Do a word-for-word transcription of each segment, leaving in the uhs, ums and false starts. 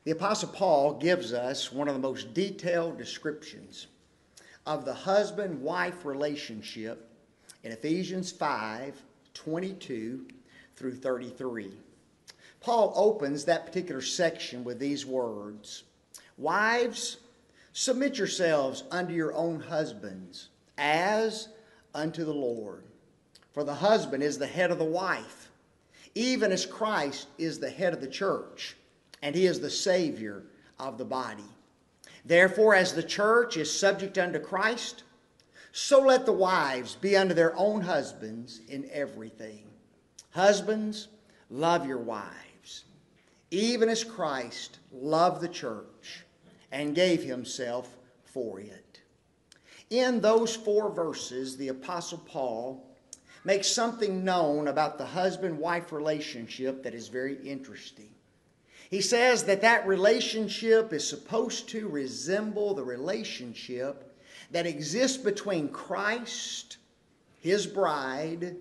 The Apostle Paul gives us one of the most detailed descriptions of the husband-wife relationship in Ephesians five, twenty-two through thirty-three. Paul opens that particular section with these words, "Wives, submit yourselves unto your own husbands, as unto the Lord. For the husband is the head of the wife, even as Christ is the head of the church, and he is the Savior of the body. Therefore, as the church is subject unto Christ, so let the wives be unto their own husbands in everything. Husbands, love your wives, even as Christ loved the church and gave himself for it." In those four verses, the Apostle Paul makes something known about the husband-wife relationship that is very interesting. He says that that relationship is supposed to resemble the relationship that exists between Christ, his bride,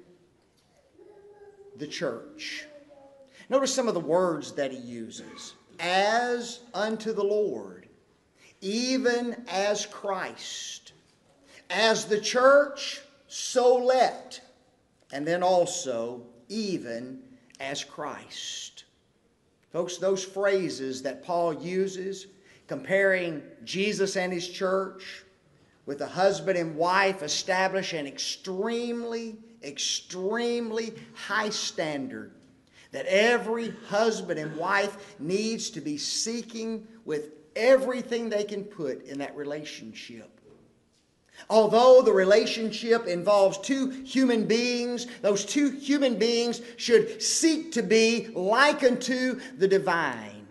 the church. Notice some of the words that he uses. As unto the Lord, even as Christ. As the church, so let. And then also, even as Christ. Folks, those phrases that Paul uses, comparing Jesus and his church with a husband and wife, establish an extremely, extremely high standard that every husband and wife needs to be seeking with everything they can put in that relationship. Although the relationship involves two human beings, those two human beings should seek to be like unto the divine.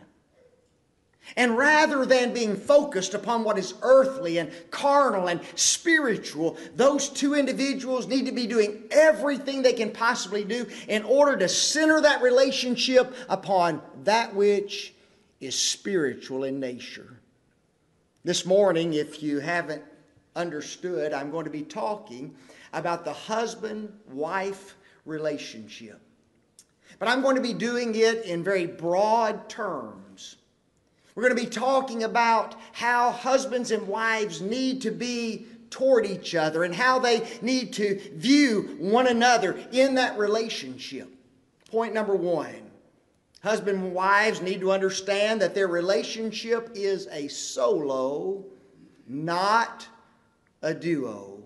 And rather than being focused upon what is earthly and carnal and spiritual, those two individuals need to be doing everything they can possibly do in order to center that relationship upon that which is spiritual in nature. This morning, if you haven't understood, I'm going to be talking about the husband-wife relationship. But I'm going to be doing it in very broad terms. We're going to be talking about how husbands and wives need to be toward each other and how they need to view one another in that relationship. Point number one, husband and wives need to understand that their relationship is a solo, not a duo.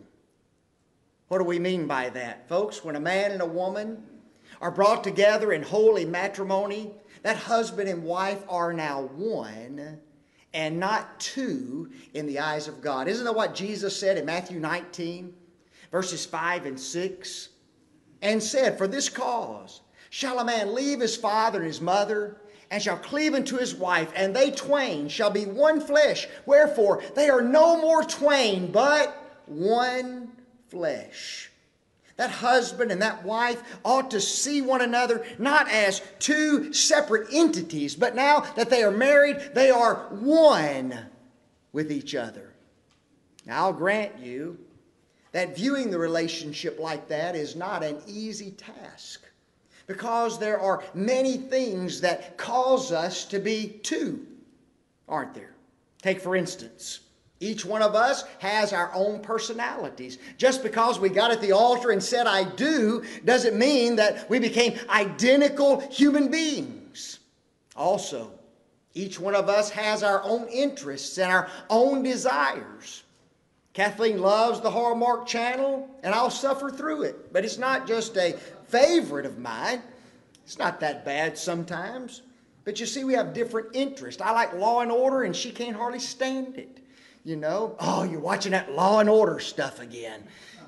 What do we mean by that, folks? When a man and a woman are brought together in holy matrimony, that husband and wife are now one and not two in the eyes of God. Isn't that what Jesus said in Matthew nineteen, verses five and six? And said, "For this cause shall a man leave his father and his mother, and shall cleave unto his wife, and they twain shall be one flesh. Wherefore they are no more twain, but one flesh." That husband and that wife ought to see one another not as two separate entities, but now that they are married, they are one with each other. Now, I'll grant you that viewing the relationship like that is not an easy task, because there are many things that cause us to be two, aren't there? Take, for instance, each one of us has our own personalities. Just because we got at the altar and said, "I do," doesn't mean that we became identical human beings. Also, each one of us has our own interests and our own desires. Kathleen loves the Hallmark Channel, and I'll suffer through it. But it's not just a favorite of mine. It's not that bad sometimes. But you see, we have different interests. I like Law and Order, and she can't hardly stand it. You know, "Oh, you're watching that Law and Order stuff again."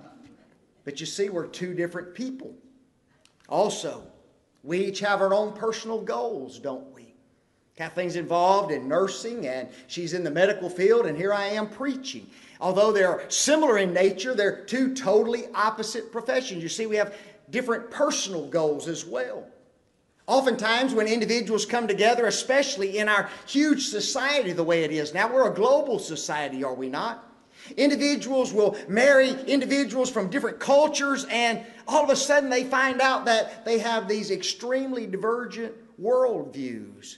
But you see, we're two different people. Also, we each have our own personal goals, don't we? Kathleen's involved in nursing, and she's in the medical field, and here I am preaching. Although they're similar in nature, they're two totally opposite professions. You see, we have different personal goals as well. Oftentimes when individuals come together, especially in our huge society the way it is now, we're a global society, are we not? Individuals will marry individuals from different cultures, and all of a sudden they find out that they have these extremely divergent worldviews.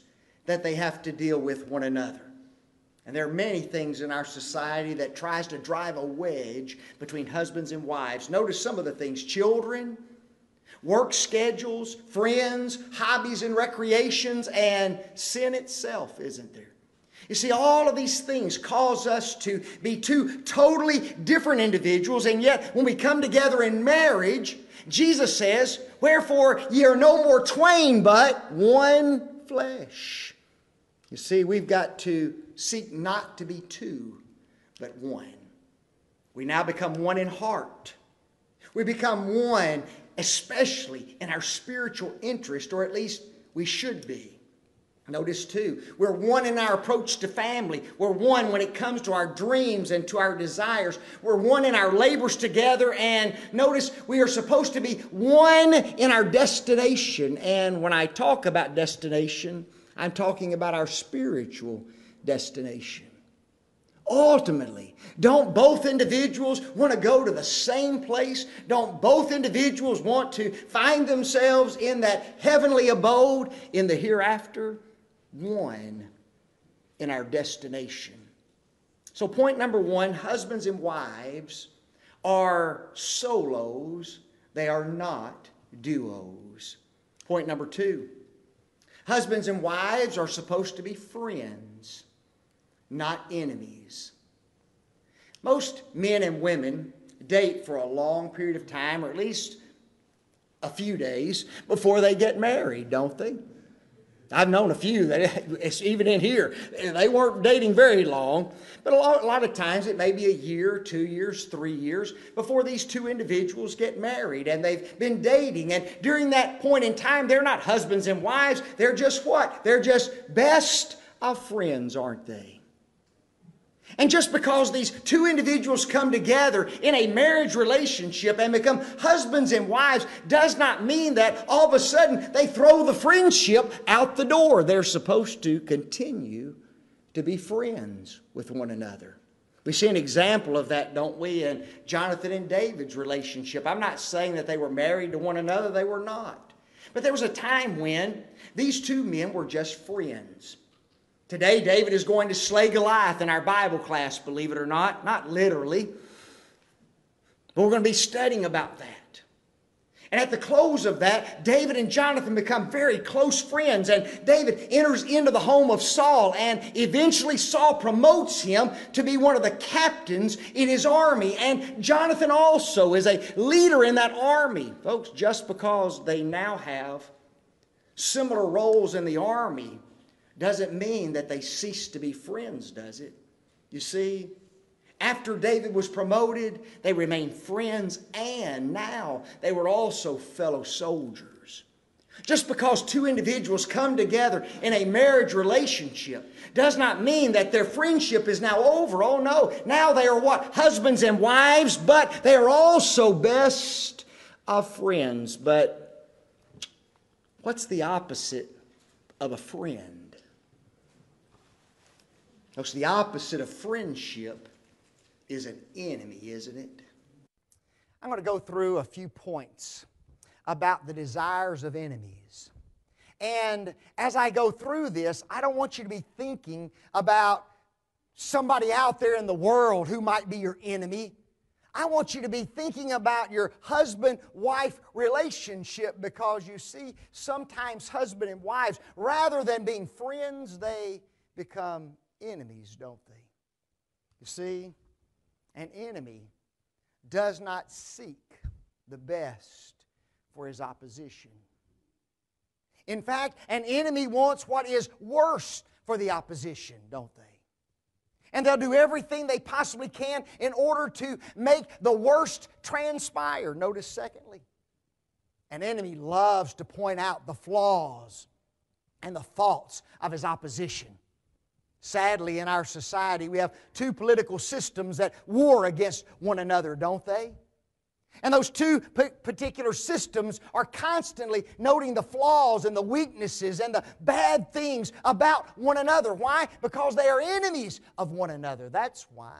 that they have to deal with one another. And there are many things in our society that tries to drive a wedge between husbands and wives. Notice some of the things: children, work schedules, friends, hobbies and recreations, and sin itself, isn't there? You see, all of these things cause us to be two totally different individuals, and yet when we come together in marriage, Jesus says, "Wherefore ye are no more twain, but one flesh." You see, we've got to seek not to be two, but one. We now become one in heart. We become one, especially in our spiritual interest, or at least we should be. Notice too, we're one in our approach to family. We're one when it comes to our dreams and to our desires. We're one in our labors together. And notice we are supposed to be one in our destination. And when I talk about destination, I'm talking about our spiritual destination. Ultimately, don't both individuals want to go to the same place? Don't both individuals want to find themselves in that heavenly abode in the hereafter? One in our destination. So point number one, husbands and wives are solos. They are not duos. Point number two, husbands and wives are supposed to be friends, not enemies. Most men and women date for a long period of time, or at least a few days, before they get married, don't they? I've known a few that, it's even in here, they weren't dating very long, but a lot, a lot of times it may be a year, two years, three years before these two individuals get married, and they've been dating, and during that point in time, they're not husbands and wives, they're just what? They're just best of friends, aren't they? And just because these two individuals come together in a marriage relationship and become husbands and wives does not mean that all of a sudden they throw the friendship out the door. They're supposed to continue to be friends with one another. We see an example of that, don't we, in Jonathan and David's relationship. I'm not saying that they were married to one another. They were not. But there was a time when these two men were just friends. Today, David is going to slay Goliath in our Bible class, believe it or not. Not literally. But we're going to be studying about that. And at the close of that, David and Jonathan become very close friends. And David enters into the home of Saul. And eventually Saul promotes him to be one of the captains in his army. And Jonathan also is a leader in that army. Folks, just because they now have similar roles in the army doesn't mean that they cease to be friends, does it? You see, after David was promoted, they remained friends, and now they were also fellow soldiers. Just because two individuals come together in a marriage relationship does not mean that their friendship is now over. Oh no, now they are what? Husbands and wives, but they are also best of friends. But what's the opposite of a friend? Because the opposite of friendship is an enemy, isn't it? I'm going to go through a few points about the desires of enemies. And as I go through this, I don't want you to be thinking about somebody out there in the world who might be your enemy. I want you to be thinking about your husband-wife relationship, because you see, sometimes husband and wives, rather than being friends, they become enemies, don't they? You see, an enemy does not seek the best for his opposition. In fact, an enemy wants what is worse for the opposition, don't they? And they'll do everything they possibly can in order to make the worst transpire. Notice, secondly, an enemy loves to point out the flaws and the faults of his opposition. Sadly, in our society, we have two political systems that war against one another, don't they? And those two particular systems are constantly noting the flaws and the weaknesses and the bad things about one another. Why? Because they are enemies of one another. That's why.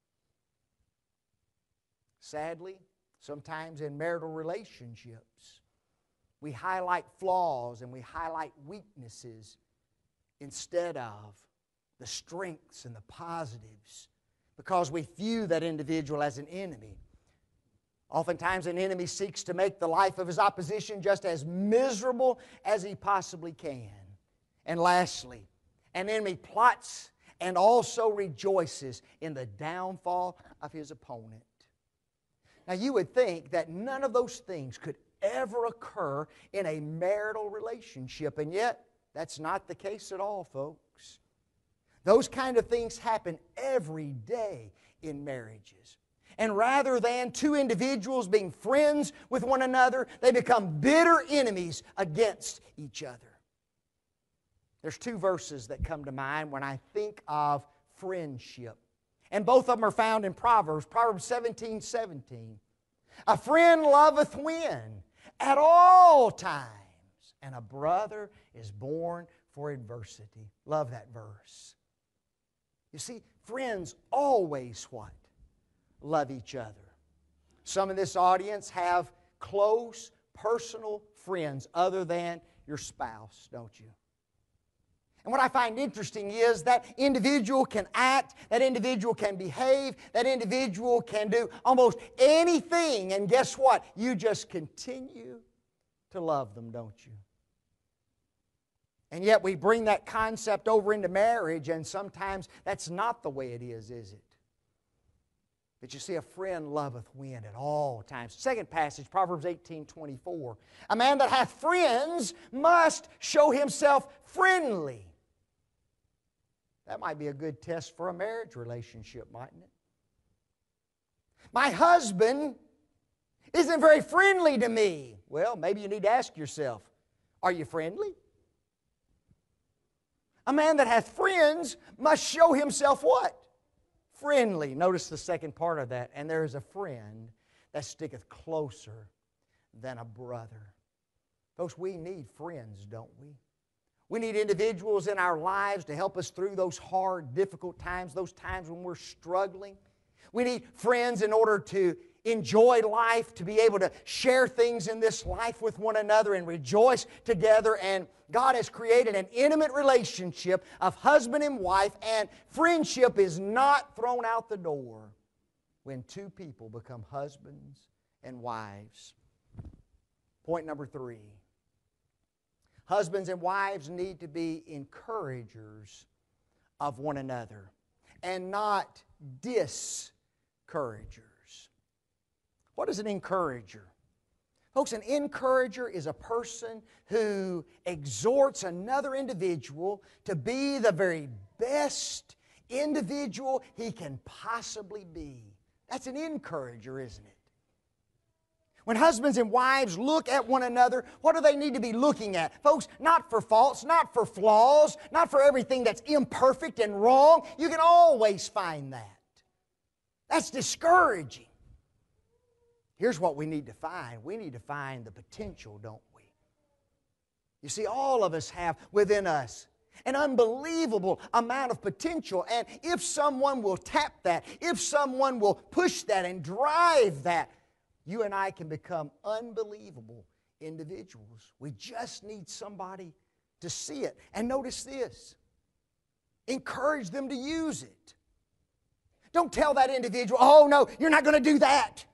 Sadly, sometimes in marital relationships, we highlight flaws and we highlight weaknesses instead of the strengths and the positives, because we view that individual as an enemy. Oftentimes an enemy seeks to make the life of his opposition just as miserable as he possibly can. And lastly, an enemy plots and also rejoices in the downfall of his opponent. Now you would think that none of those things could ever occur in a marital relationship, and yet that's not the case at all, folks. Those kind of things happen every day in marriages. And rather than two individuals being friends with one another, they become bitter enemies against each other. There's two verses that come to mind when I think of friendship. And both of them are found in Proverbs, Proverbs seventeen seventeen. A friend loveth when? At all times. And a brother is born for adversity. Love that verse. You see, friends always what? Love each other. Some in this audience have close, personal friends other than your spouse, don't you? And what I find interesting is that individual can act, that individual can behave, that individual can do almost anything, and guess what? You just continue to love them, don't you? And yet we bring that concept over into marriage, and sometimes that's not the way it is, is it? But you see, a friend loveth when at all times. Second passage, Proverbs eighteen twenty-four. A man that hath friends must show himself friendly. That might be a good test for a marriage relationship, mightn't it? My husband isn't very friendly to me. Well, maybe you need to ask yourself, are you friendly? A man that hath friends must show himself what? Friendly. Notice the second part of that. And there is a friend that sticketh closer than a brother. Folks, we need friends, don't we? We need individuals in our lives to help us through those hard, difficult times, those times when we're struggling. We need friends in order to enjoy life, to be able to share things in this life with one another and rejoice together. And God has created an intimate relationship of husband and wife, and friendship is not thrown out the door when two people become husbands and wives. Point number three. Husbands and wives need to be encouragers of one another and not discouragers. What is an encourager? Folks, an encourager is a person who exhorts another individual to be the very best individual he can possibly be. That's an encourager, isn't it? When husbands and wives look at one another, what do they need to be looking at? Folks, not for faults, not for flaws, not for everything that's imperfect and wrong. You can always find that. That's discouraging. Here's what we need to find. We need to find the potential, don't we? You see, all of us have within us an unbelievable amount of potential. And if someone will tap that, if someone will push that and drive that, you and I can become unbelievable individuals. We just need somebody to see it. And notice this. Encourage them to use it. Don't tell that individual, oh no, you're not going to do that.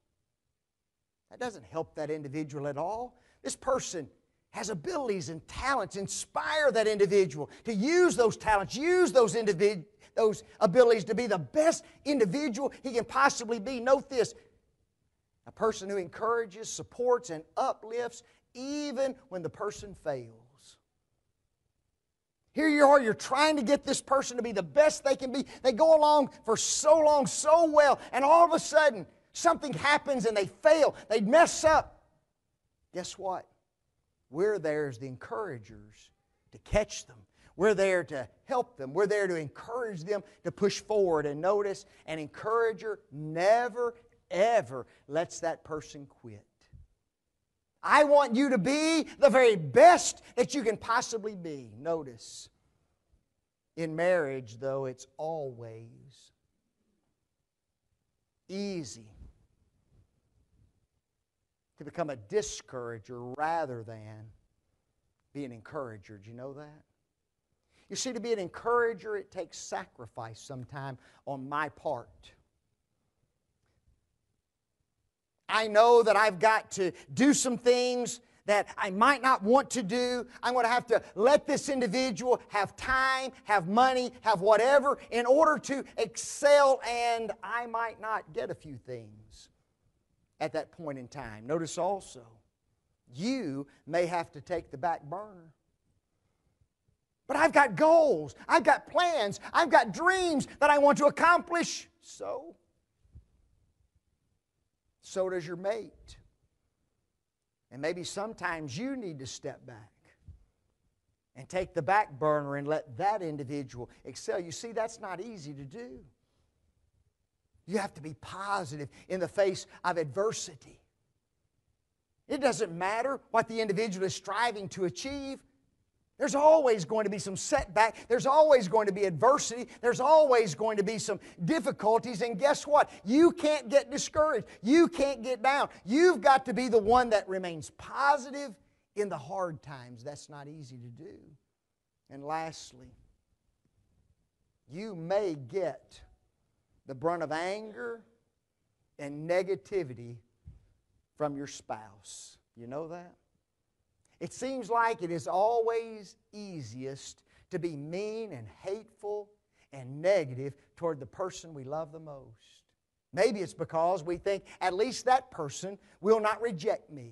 That doesn't help that individual at all. This person has abilities and talents. Inspire that individual to use those talents, use those, individ- those abilities to be the best individual he can possibly be. Note this, a person who encourages, supports, and uplifts even when the person fails. Here you are, you're trying to get this person to be the best they can be. They go along for so long, so well, and all of a sudden, something happens and they fail. They mess up. Guess what? We're there as the encouragers to catch them. We're there to help them. We're there to encourage them to push forward. And notice, an encourager never, ever lets that person quit. I want you to be the very best that you can possibly be. Notice, in marriage, though, it's always easy to become a discourager rather than be an encourager. Do you know that? You see, to be an encourager, it takes sacrifice sometime on my part. I know that I've got to do some things that I might not want to do. I'm going to have to let this individual have time, have money, have whatever in order to excel, and I might not get a few things at that point in time. Notice also, you may have to take the back burner. But I've got goals, I've got plans, I've got dreams that I want to accomplish. So, so does your mate. And maybe sometimes you need to step back and take the back burner and let that individual excel. You see, that's not easy to do. You have to be positive in the face of adversity. It doesn't matter what the individual is striving to achieve. There's always going to be some setback. There's always going to be adversity. There's always going to be some difficulties. And guess what? You can't get discouraged. You can't get down. You've got to be the one that remains positive in the hard times. That's not easy to do. And lastly, you may get the brunt of anger and negativity from your spouse. You know that? It seems like it is always easiest to be mean and hateful and negative toward the person we love the most. Maybe it's because we think at least that person will not reject me.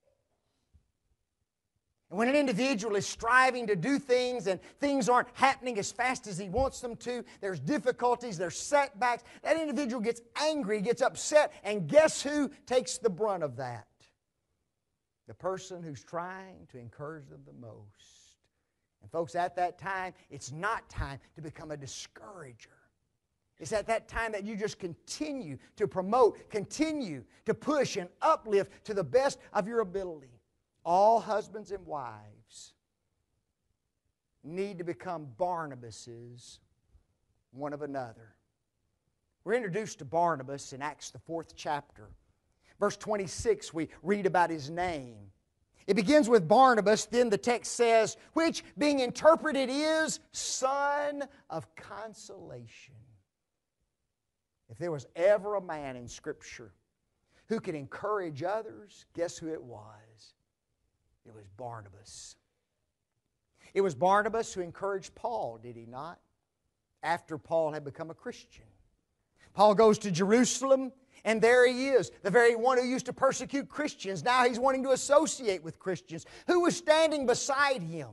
And when an individual is striving to do things and things aren't happening as fast as he wants them to, there's difficulties, there's setbacks, that individual gets angry, gets upset, and guess who takes the brunt of that? The person who's trying to encourage them the most. And folks, at that time, it's not time to become a discourager. It's at that time that you just continue to promote, continue to push and uplift to the best of your ability. All husbands and wives need to become Barnabases one of another. We're introduced to Barnabas in Acts, the fourth chapter. Verse twenty-six, we read about his name. It begins with Barnabas, then the text says, which being interpreted is Son of Consolation. If there was ever a man in Scripture who could encourage others, guess who it was? It was Barnabas. It was Barnabas who encouraged Paul, did he not? After Paul had become a Christian. Paul goes to Jerusalem, and there he is, the very one who used to persecute Christians. Now he's wanting to associate with Christians. Who was standing beside him?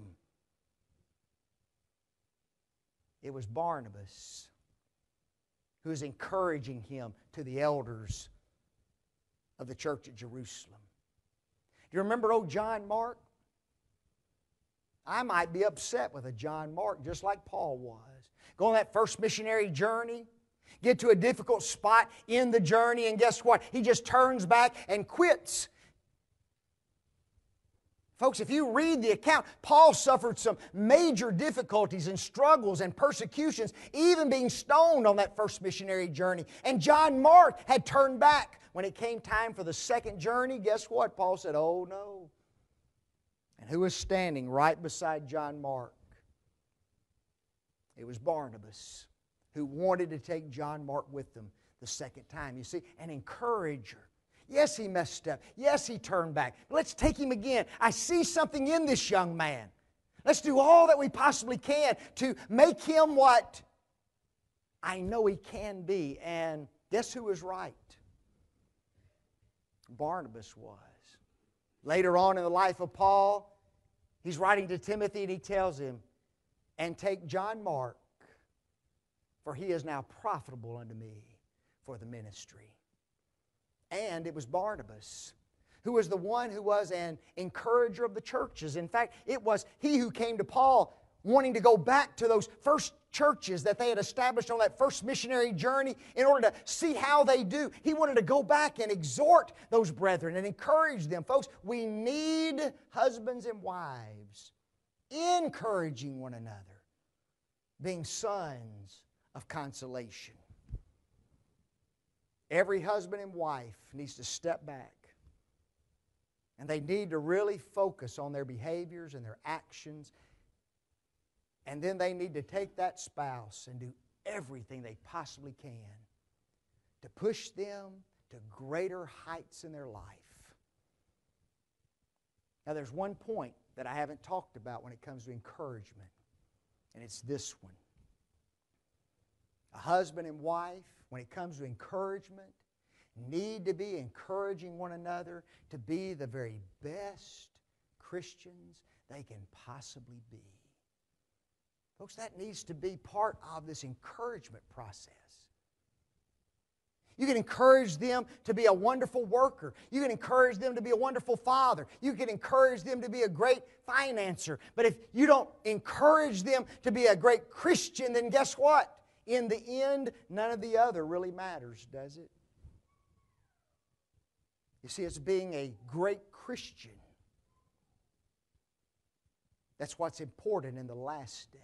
It was Barnabas, who was encouraging him to the elders of the church at Jerusalem. Do you remember old John Mark? I might be upset with a John Mark just like Paul was. Go on that first missionary journey, get to a difficult spot in the journey, and guess what? He just turns back and quits. Folks, if you read the account, Paul suffered some major difficulties and struggles and persecutions, even being stoned on that first missionary journey. And John Mark had turned back. When it came time for the second journey, guess what? Paul said, oh no. And who was standing right beside John Mark? It was Barnabas, who wanted to take John Mark with them the second time. You see, an encourager. Yes, he messed up. Yes, he turned back. Let's take him again. I see something in this young man. Let's do all that we possibly can to make him what I know he can be. And guess who was right? Barnabas was. Later on in the life of Paul, he's writing to Timothy and he tells him, and take John Mark, for he is now profitable unto me for the ministry. And it was Barnabas who was the one who was an encourager of the churches. In fact, it was he who came to Paul wanting to go back to those first churches that they had established on that first missionary journey in order to see how they do. He wanted to go back and exhort those brethren and encourage them. Folks, we need husbands and wives encouraging one another, being sons of consolation. Every husband and wife needs to step back, and they need to really focus on their behaviors and their actions And then they need to take that spouse and do everything they possibly can to push them to greater heights in their life. Now, there's one point that I haven't talked about when it comes to encouragement, and it's this one. A husband and wife, when it comes to encouragement, need to be encouraging one another to be the very best Christians they can possibly be. Folks, that needs to be part of this encouragement process. You can encourage them to be a wonderful worker. You can encourage them to be a wonderful father. You can encourage them to be a great financer. But if you don't encourage them to be a great Christian, then guess what? In the end, none of the other really matters, does it? You see, it's being a great Christian. That's what's important in the last day.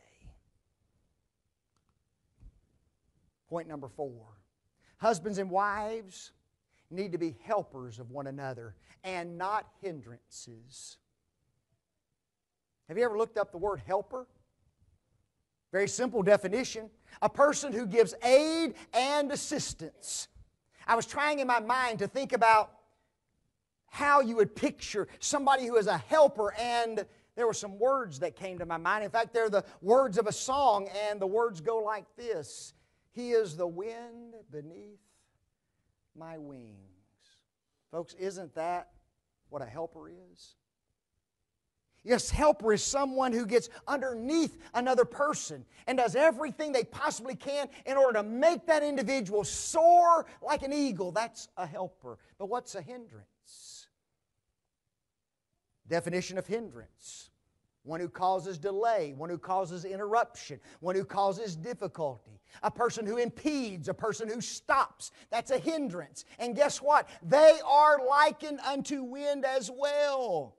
Point number four. Husbands and wives need to be helpers of one another and not hindrances. Have you ever looked up the word helper? Very simple definition. A person who gives aid and assistance. I was trying in my mind to think about how you would picture somebody who is a helper, and there were some words that came to my mind. In fact, they're the words of a song, and the words go like this. He is the wind beneath my wings. Folks, isn't that what a helper is? Yes, helper is someone who gets underneath another person and does everything they possibly can in order to make that individual soar like an eagle. That's a helper. But what's a hindrance? Definition of hindrance. One who causes delay, one who causes interruption, one who causes difficulty. A person who impedes, a person who stops. That's a hindrance. And guess what? They are likened unto wind as well.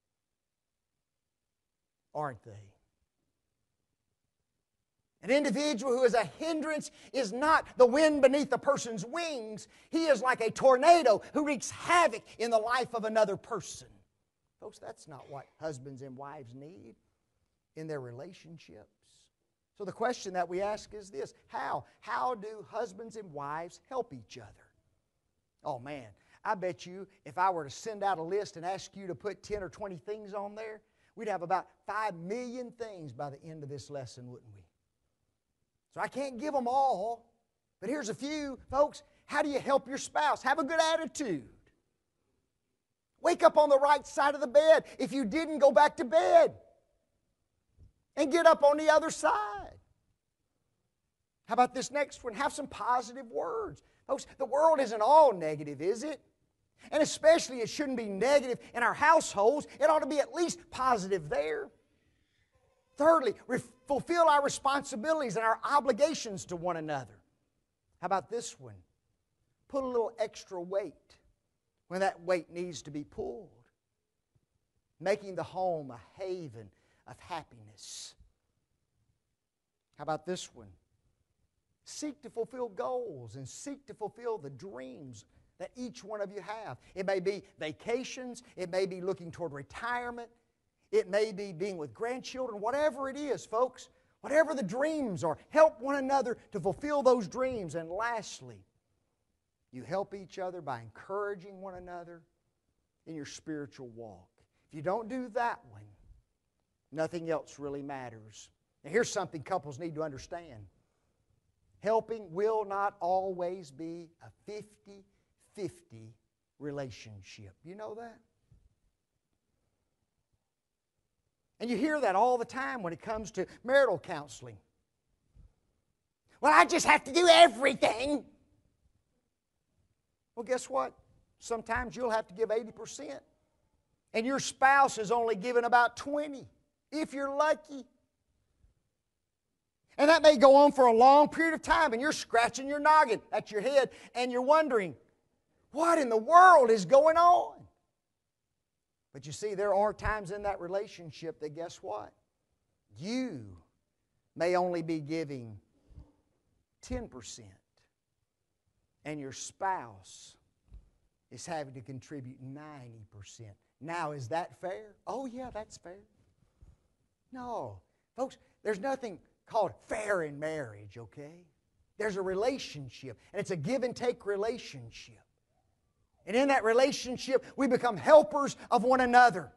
Aren't they? An individual who is a hindrance is not the wind beneath a person's wings. He is like a tornado who wreaks havoc in the life of another person. Folks, that's not what husbands and wives need in their relationships. So the question that we ask is this: how? How do husbands and wives help each other? Oh man, I bet you if I were to send out a list and ask you to put ten or twenty things on there, we'd have about five million things by the end of this lesson, wouldn't we? So I can't give them all, but here's a few. Folks, how do you help your spouse? Have a good attitude. Wake up on the right side of the bed. If you didn't, go back to bed. And get up on the other side. How about this next one? Have some positive words. Folks, the world isn't all negative, is it? And especially it shouldn't be negative in our households. It ought to be at least positive there. Thirdly, re- fulfill our responsibilities and our obligations to one another. How about this one? Put a little extra weight when that weight needs to be pulled. Making the home a haven of happiness. How about this one? Seek to fulfill goals and seek to fulfill the dreams that each one of you have. It may be vacations. It may be looking toward retirement. It may be being with grandchildren. Whatever it is, folks, whatever the dreams are, help one another to fulfill those dreams. And lastly, you help each other by encouraging one another in your spiritual walk. If you don't do that one, nothing else really matters. Now here's something couples need to understand. Helping will not always be a fifty-fifty relationship. You know that? And you hear that all the time when it comes to marital counseling. Well, I just have to do everything. Well, guess what? Sometimes you'll have to give eighty percent. And your spouse is only giving about twenty, if you're lucky. And that may go on for a long period of time, and you're scratching your noggin at your head, and you're wondering, what in the world is going on? But you see, there are times in that relationship that, guess what? You may only be giving ten percent. And your spouse is having to contribute ninety percent. Now, is that fair? Oh, yeah, that's fair. No. Folks, there's nothing called fair in marriage, okay? There's a relationship, and it's a give and take relationship. And in that relationship, we become helpers of one another.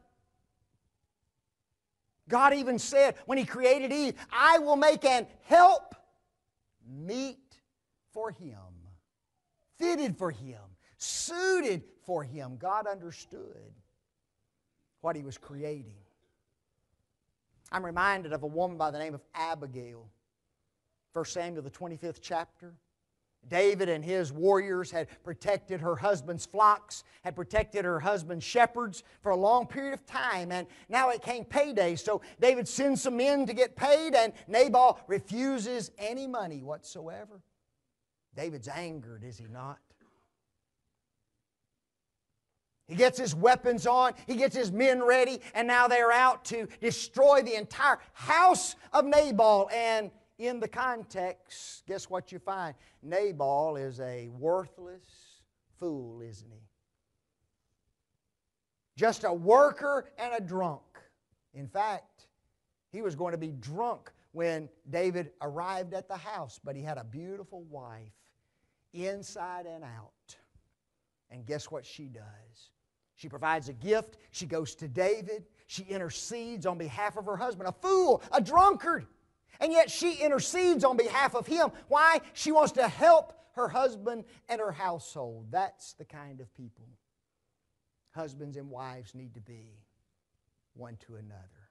God even said when He created Eve, I will make an help meet for him, fitted for him, suited for him. God understood what He was creating. I'm reminded of a woman by the name of Abigail. First Samuel, the twenty-fifth chapter. David and his warriors had protected her husband's flocks, had protected her husband's shepherds for a long period of time, and now it came payday. So David sends some men to get paid, and Nabal refuses any money whatsoever. David's angered, is he not? He gets his weapons on, he gets his men ready, and now they're out to destroy the entire house of Nabal. And in the context, guess what you find? Nabal is a worthless fool, isn't he? Just a worker and a drunk. In fact, he was going to be drunk when David arrived at the house, but he had a beautiful wife, inside and out. And guess what she does? She provides a gift. She goes to David. She intercedes on behalf of her husband, a fool, a drunkard. And yet she intercedes on behalf of him. Why? She wants to help her husband and her household. That's the kind of people husbands and wives need to be one to another.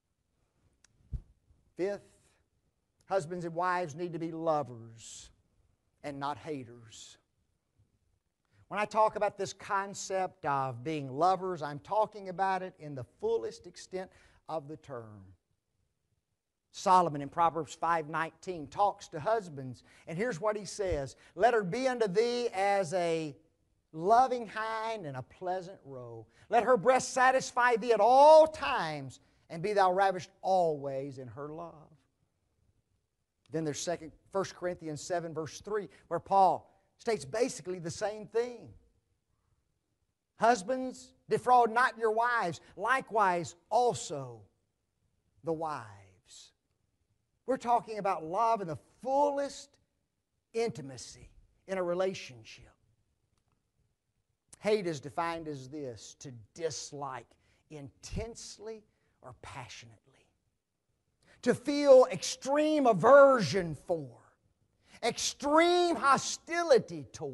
Fifth, husbands and wives need to be lovers and not haters. When I talk about this concept of being lovers, I'm talking about it in the fullest extent of the term. Solomon in Proverbs five nineteen talks to husbands, and here's what he says: let her be unto thee as a loving hind and a pleasant roe. Let her breast satisfy thee at all times, and be thou ravished always in her love. Then there's second, First Corinthians seven verse three, where Paul states basically the same thing. Husbands, defraud not your wives, likewise also the wives. We're talking about love in the fullest intimacy in a relationship. Hate is defined as this: to dislike intensely or passionately. To feel extreme aversion for. Extreme hostility toward.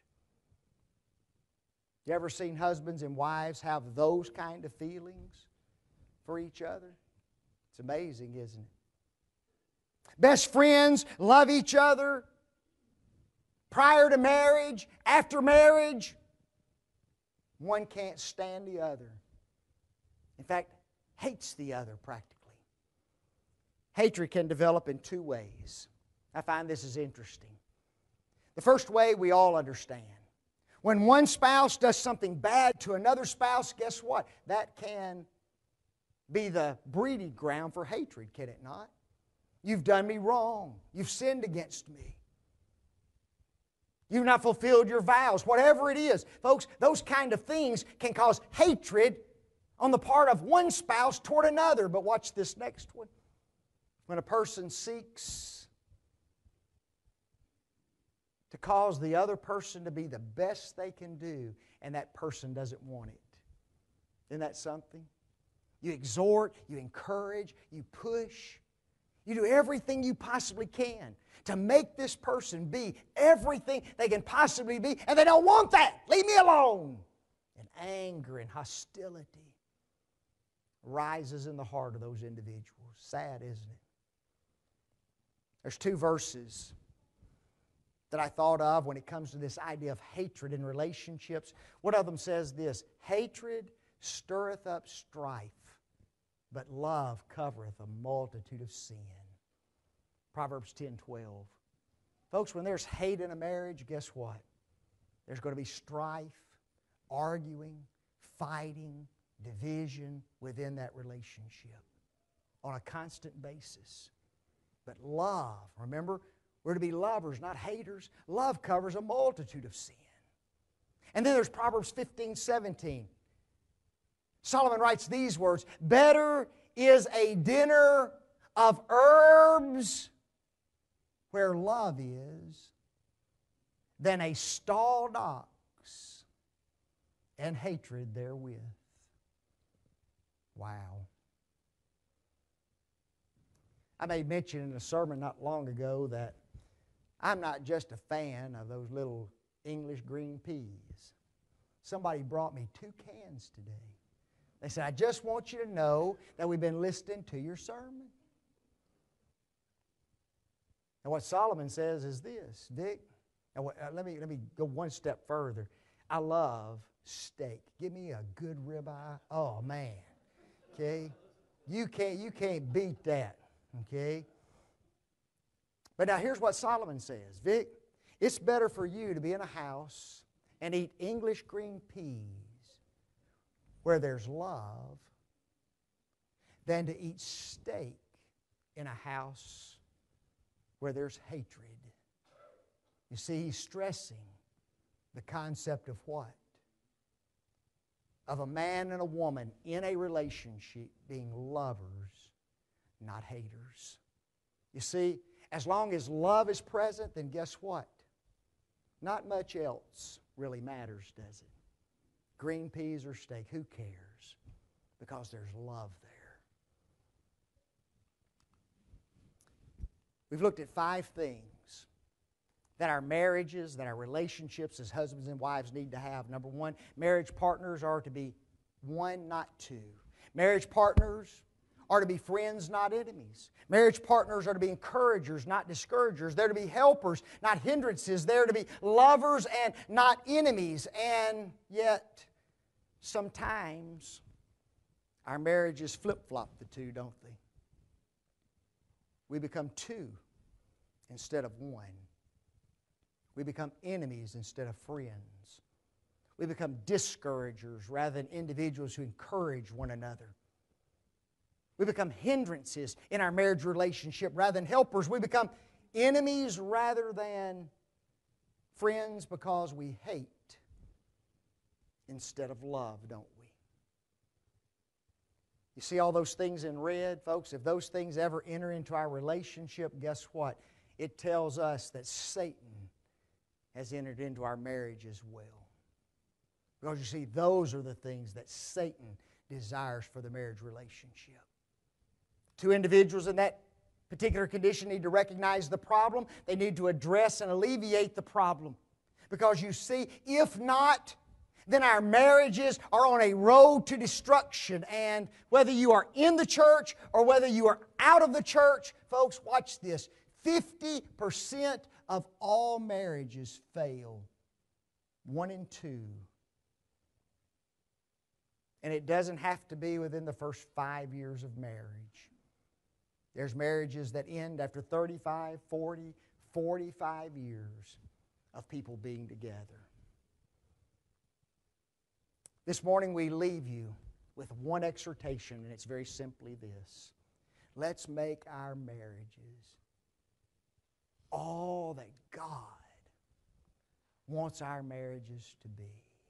You ever seen husbands and wives have those kind of feelings for each other? It's amazing, isn't it? Best friends love each other prior to marriage, after marriage. One can't stand the other. In fact, hates the other practically. Hatred can develop in two ways. I find this is interesting. The first way we all understand. When one spouse does something bad to another spouse, guess what? That can be the breeding ground for hatred, can it not? You've done me wrong. You've sinned against me. You've not fulfilled your vows. Whatever it is. Folks, those kind of things can cause hatred on the part of one spouse toward another. But watch this next one. When a person seeks to cause the other person to be the best they can do, and that person doesn't want it. Isn't that something? You exhort, you encourage, you push. You do everything you possibly can to make this person be everything they can possibly be, and they don't want that. Leave me alone. And anger and hostility rises in the heart of those individuals. Sad, isn't it? There's two verses that I thought of when it comes to this idea of hatred in relationships. One of them says this: hatred stirreth up strife, but love covereth a multitude of sin. Proverbs ten twelve. Folks, when there's hate in a marriage, guess what? There's going to be strife, arguing, fighting, division within that relationship on a constant basis. But love, remember, we're to be lovers, not haters. Love covers a multitude of sin. And then there's Proverbs fifteen seventeen. Solomon writes these words: better is a dinner of herbs where love is than a stalled ox and hatred therewith. Wow. I made mention in a sermon not long ago that I'm not just a fan of those little English green peas. Somebody brought me two cans today. They said, I just want you to know that we've been listening to your sermon. And what Solomon says is this, Dick, and what, uh, let me, let me go one step further. I love steak. Give me a good ribeye. Oh, man. Okay? You can't, you can't beat that. Okay? But now here's what Solomon says. Vic, it's better for you to be in a house and eat English green peas where there's love than to eat steak in a house where there's hatred. You see, he's stressing the concept of what? Of a man and a woman in a relationship being lovers, not haters. You see, as long as love is present, then guess what? Not much else really matters, does it? Green peas or steak, who cares? Because there's love there. We've looked at five things that our marriages, that our relationships as husbands and wives need to have. Number one, marriage partners are to be one, not two. Marriage partners are to be friends, not enemies. Marriage partners are to be encouragers, not discouragers. They're to be helpers, not hindrances. They're to be lovers and not enemies. And yet, sometimes our marriages flip-flop the two, don't they? We become two instead of one. We become enemies instead of friends. We become discouragers rather than individuals who encourage one another. We become hindrances in our marriage relationship rather than helpers. We become enemies rather than friends because we hate instead of love, don't we? You see all those things in red, folks? If those things ever enter into our relationship, guess what? It tells us that Satan has entered into our marriage as well. Because you see, those are the things that Satan desires for the marriage relationship. Two individuals in that particular condition need to recognize the problem. They need to address and alleviate the problem. Because you see, if not, then our marriages are on a road to destruction. And whether you are in the church or whether you are out of the church, folks, watch this. fifty percent of all marriages fail. One in two. And it doesn't have to be within the first five years of marriage. There's marriages that end after thirty-five, forty, forty-five years of people being together. This morning we leave you with one exhortation, and it's very simply this. Let's make our marriages all that God wants our marriages to be.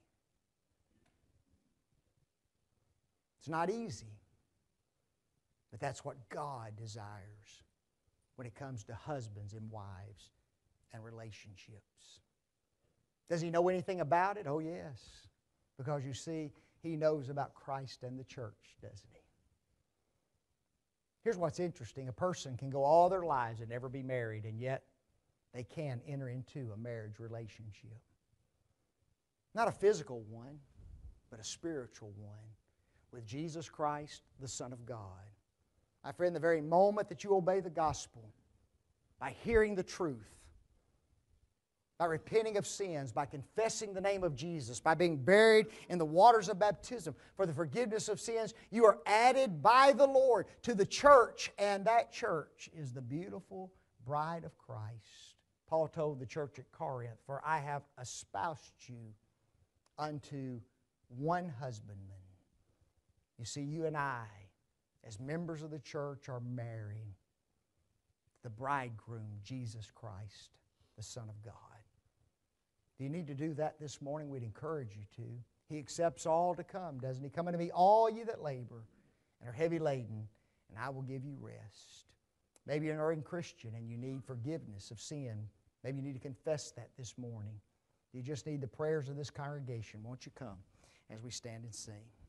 It's not easy, but that's what God desires when it comes to husbands and wives and relationships. Does He know anything about it? Oh, yes. Because you see, He knows about Christ and the church, doesn't He? Here's what's interesting. A person can go all their lives and never be married, and yet they can enter into a marriage relationship. Not a physical one, but a spiritual one with Jesus Christ, the Son of God. My friend, the very moment that you obey the gospel, by hearing the truth, by repenting of sins, by confessing the name of Jesus, by being buried in the waters of baptism for the forgiveness of sins, you are added by the Lord to the church, and that church is the beautiful bride of Christ. Paul told the church at Corinth, "For I have espoused you unto one husbandman." You see, you and I, as members of the church, are marrying the bridegroom, Jesus Christ, the Son of God. Do you need to do that this morning? We'd encourage you to. He accepts all to come, doesn't He? Come unto me, all ye that labor and are heavy laden, and I will give you rest. Maybe you're an early Christian and you need forgiveness of sin. Maybe you need to confess that this morning. You just need the prayers of this congregation. Won't you come as we stand and sing?